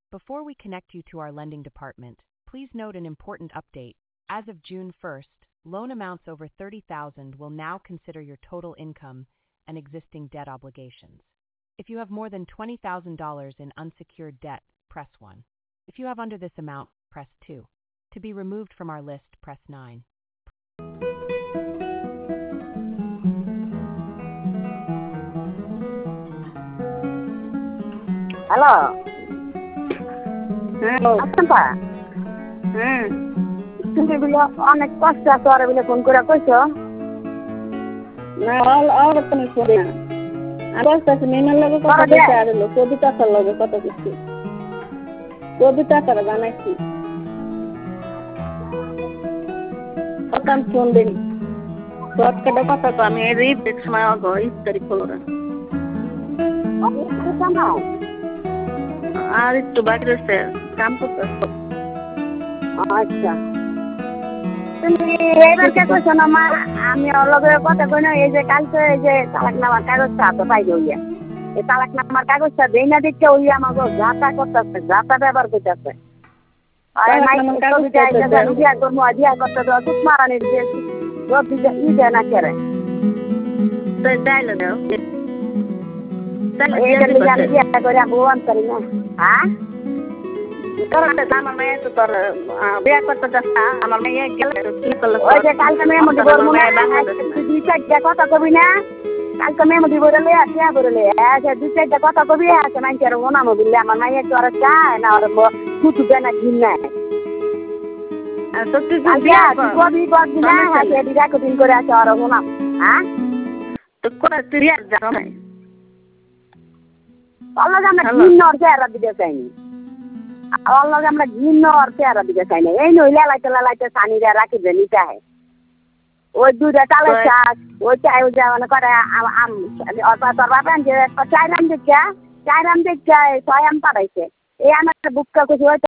Before we connect you to our lending department, please note an important update. As of June 1st, loan amounts over $30,000 will now consider your total income and existing debt obligations. If you have more than $20,000 in unsecured debt, press 1. If you have under this amount, press 2. To be removed from our list, press 9. Hello. আচ্ছা তুমি বলে অনেক কষ্ট আছে ওরা বলে phone করে কইছো না আর তুমি ফোন না আবার কাছে মেমের লাগে কথা বলতে আর লোক কবিতা তার লাগে কথা বলছি কবিতা তার বানাইছি কথা ফোন দেই শর্টকাটে কথা তো আমি রিড সময় আগে ইস্তারি ফলোরা আমি জানাও আর একটু বাকি আছে কাম করতে আচ্ছা তুমি এবার কে কইছো না মা আমি অলগে কথা কই না এই যে কালকে এই যে তালাকনামার কাগজটা তো পাই গইয়া এই তালাকনামার কাগজটা দেই না দেখতে ওই আমাগো যাতা করতেছে যাতা ব্যবহার করতেছে আর নাই কবিতা এটা দিয়া করমু দিয়া করতে তো তুত মারানি দিয়ে রবি ই দেয় না করে তো ডাইলো দাও এই যে জানি দিয়া করে ভগবান করি না হ্যাঁ করতে আমার মেয়ে তো তোর বিয়ে করতে যাচ্ছে আমার মেয়ে গেলে কি করলো ওই যে কালকে মেয়ে মধ্যে বলবো না দুই চারটা কথা কবি না কালকে মেয়ে মধ্যে বলে আসিয়া বলে আচ্ছা দুই চারটা কথা কবি আছে মাইকে আর ওনা বললে আমার মাইয়া তো আর চায় না আর কুতু দেয় না ঘিন নাই তো তুই কবি কবি না আছে দিদা কদিন করে আছে আর ওনা হ্যাঁ তো কোন তুই আর যাও না আল্লাহ আমরা ঘিন আর চেহারা দিতে চাইনি আল্লাহ আমরা ঘিন আর চেহারা দিতে চাই না এই নইলে লাইতে সানিরা রাখি দেনি চাহে ওই দুধে চালের চাষ ওই চাই ওই মানে করে তোর বাবা যে চাইরাম দেখা 6 আম পাঠাইছে এই আমার বুকটা কিছু